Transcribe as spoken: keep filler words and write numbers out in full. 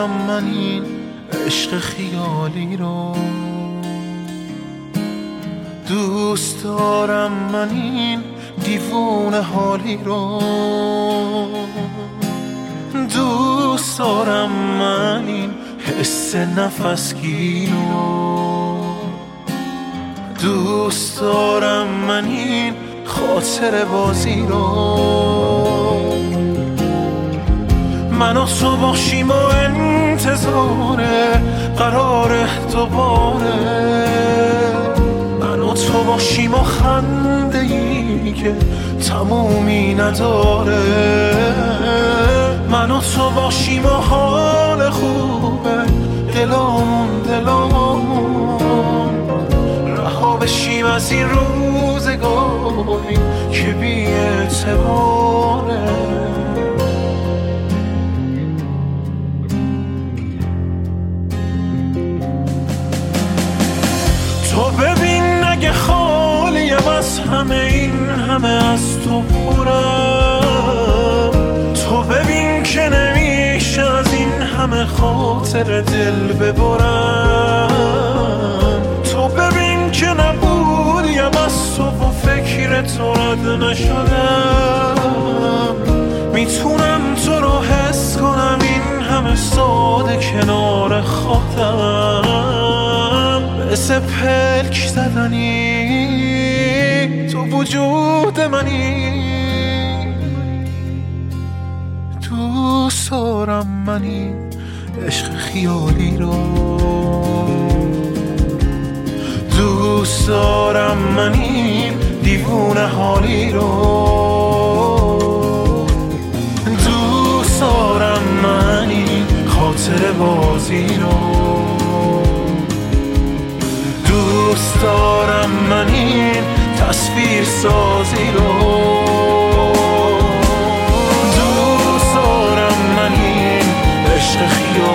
دارم من این عشق خیالی رو، دوست دارم من این دیوونه حالی رو، دوست دارم من این حس نفسگیر رو، دوست دارم من این خاطر بازی رو. من و تو باشیم و انتظاره قراره دوباره، من و تو باشیم و خنده ای که تمومی نداره، من و تو باشیم و حال خوبه دلامون دلامون، رها بشیم از این روزگاری که بی اعتباره. تو ببین اگه خالیم از همه این همه از تو پرم، تو ببین که نمیشه از این همه خاطر دل ببرم، تو ببین که نبودیم از تو و فکر تو رد نشدم، میتونم تو رو حس کنم این همه ساده کنار خودم، مثل پلک زدنی تو وجود منی، دوست دارم من این عشق خیالی رو، دوست دارم من این دیوونه حالی رو، دوست دارم من این خاطر بازی رو، دوست دارم من این تصویر سازی رو، دوست دارم من این عشق خیالی